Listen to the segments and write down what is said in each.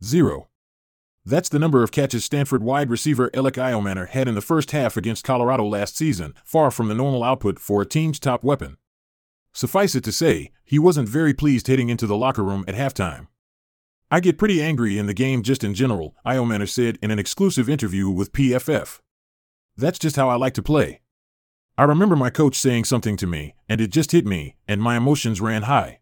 0. That's the number of catches Stanford wide receiver Alec Iomanner had in the first half against Colorado last season, far from the normal output for a team's top weapon. Suffice it to say, he wasn't very pleased heading into the locker room at halftime. "I get pretty angry in the game just in general," Iomanner said in an exclusive interview with PFF. "That's just how I like to play. I remember my coach saying something to me, and it just hit me, and my emotions ran high.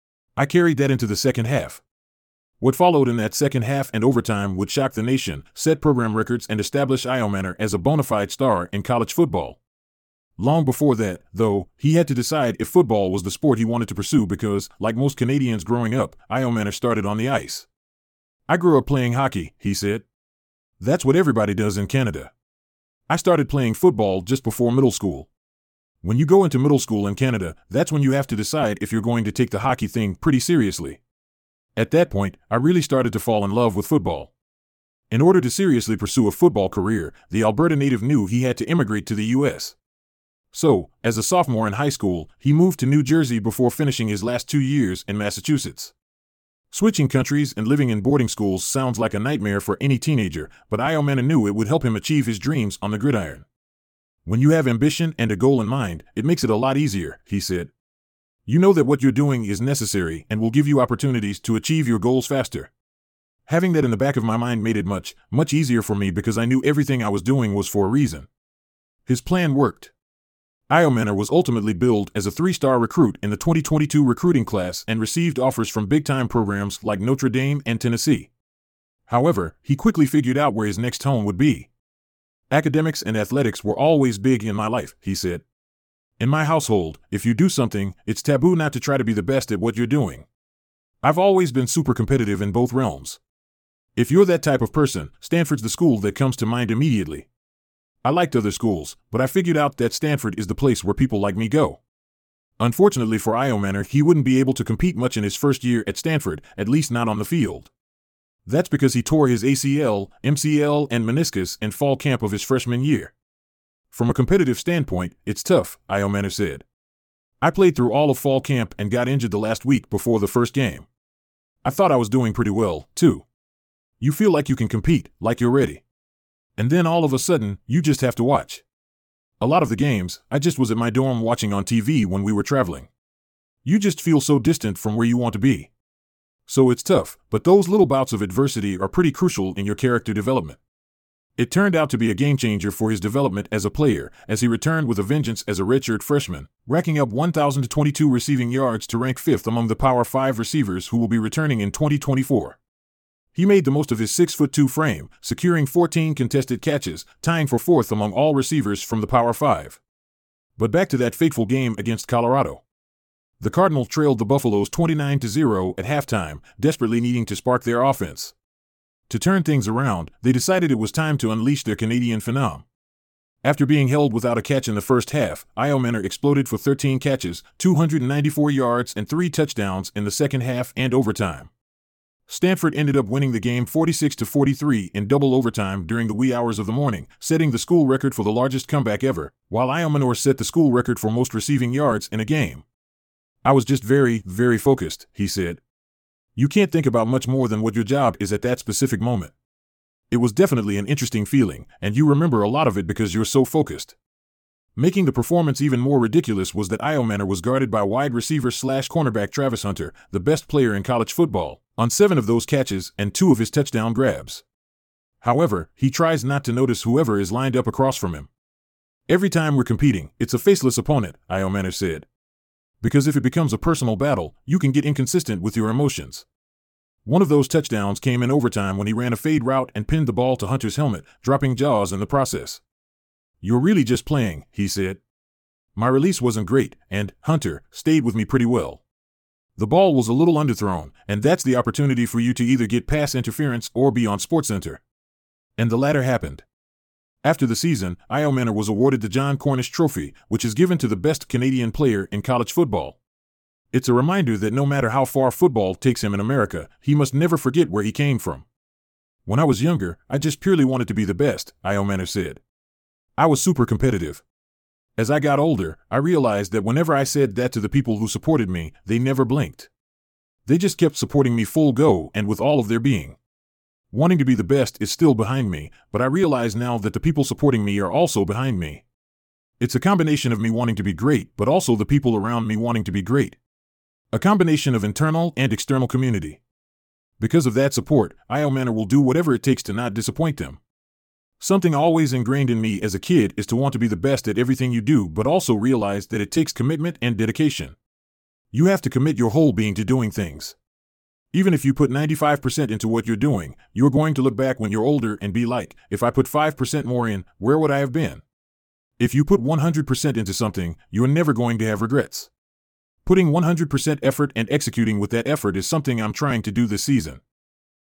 I carried that into the second half." What followed in that second half and overtime would shock the nation, set program records, and establish Iomanner as a bona fide star in college football. Long before that, though, he had to decide if football was the sport he wanted to pursue because, like most Canadians growing up, Iomanner started on the ice. "I grew up playing hockey," he said. "That's what everybody does in Canada. I started playing football just before middle school. When you go into middle school in Canada, that's when you have to decide if you're going to take the hockey thing pretty seriously. At that point, I really started to fall in love with football. In order to seriously pursue a football career, the Alberta native knew he had to immigrate to the U.S. So, as a sophomore in high school, he moved to New Jersey before finishing his last 2 years in Massachusetts. Switching countries and living in boarding schools sounds like a nightmare for any teenager, but Iomanner knew it would help him achieve his dreams on the gridiron. "When you have ambition and a goal in mind, it makes it a lot easier," he said. "You know that what you're doing is necessary and will give you opportunities to achieve your goals faster. Having that in the back of my mind made it much, much easier for me because I knew everything I was doing was for a reason." His plan worked. Iomanner was ultimately billed as a 3-star recruit in the 2022 recruiting class and received offers from big-time programs like Notre Dame and Tennessee. However, he quickly figured out where his next home would be. "Academics and athletics were always big in my life," he said. "In my household, if you do something, it's taboo not to try to be the best at what you're doing. I've always been super competitive in both realms. If you're that type of person, Stanford's the school that comes to mind immediately. I liked other schools, but I figured out that Stanford is the place where people like me go." Unfortunately for Iomanner, he wouldn't be able to compete much in his first year at Stanford, at least not on the field. That's because he tore his ACL, MCL, and meniscus in fall camp of his freshman year. "From a competitive standpoint, it's tough," Iomanner said. "I played through all of fall camp and got injured the last week before the first game. I thought I was doing pretty well, too. You feel like you can compete, like you're ready. And then all of a sudden, you just have to watch. A lot of the games, I just was at my dorm watching on TV when we were traveling. You just feel so distant from where you want to be. So it's tough, but those little bouts of adversity are pretty crucial in your character development." It turned out to be a game-changer for his development as a player, as he returned with a vengeance as a redshirt freshman, racking up 1,022 receiving yards to rank 5th among the Power 5 receivers who will be returning in 2024. He made the most of his 6'2" frame, securing 14 contested catches, tying for 4th among all receivers from the Power 5. But back to that fateful game against Colorado. The Cardinals trailed the Buffaloes 29-0 at halftime, desperately needing to spark their offense. To turn things around, they decided it was time to unleash their Canadian phenom. After being held without a catch in the first half, Iomanner exploded for 13 catches, 294 yards, and 3 touchdowns in the second half and overtime. Stanford ended up winning the game 46-43 in double overtime during the wee hours of the morning, setting the school record for the largest comeback ever, while Iomanner set the school record for most receiving yards in a game. "I was just very, very focused," he said. "You can't think about much more than what your job is at that specific moment. It was definitely an interesting feeling, and you remember a lot of it because you're so focused." Making the performance even more ridiculous was that Iomanner was guarded by wide receiver/cornerback Travis Hunter, the best player in college football, on 7 of those catches and 2 of his touchdown grabs. However, he tries not to notice whoever is lined up across from him. "Every time we're competing, it's a faceless opponent," Iomanner said. "Because if it becomes a personal battle, you can get inconsistent with your emotions." One of those touchdowns came in overtime when he ran a fade route and pinned the ball to Hunter's helmet, dropping jaws in the process. "You're really just playing," he said. "My release wasn't great, and Hunter stayed with me pretty well. The ball was a little underthrown, and that's the opportunity for you to either get pass interference or be on SportsCenter." And the latter happened. After the season, Iomanner was awarded the John Cornish Trophy, which is given to the best Canadian player in college football. It's a reminder that no matter how far football takes him in America, he must never forget where he came from. "When I was younger, I just purely wanted to be the best," Iomanner said. "I was super competitive. As I got older, I realized that whenever I said that to the people who supported me, they never blinked. They just kept supporting me full go and with all of their being. Wanting to be the best is still behind me, but I realize now that the people supporting me are also behind me. It's a combination of me wanting to be great, but also the people around me wanting to be great. A combination of internal and external community. Because of that support, IO Manor will do whatever it takes to not disappoint them. Something always ingrained in me as a kid is to want to be the best at everything you do, but also realize that it takes commitment and dedication. You have to commit your whole being to doing things. Even if you put 95% into what you're doing, you're going to look back when you're older and be like, if I put 5% more in, where would I have been? If you put 100% into something, you are never going to have regrets. Putting 100% effort and executing with that effort is something I'm trying to do this season.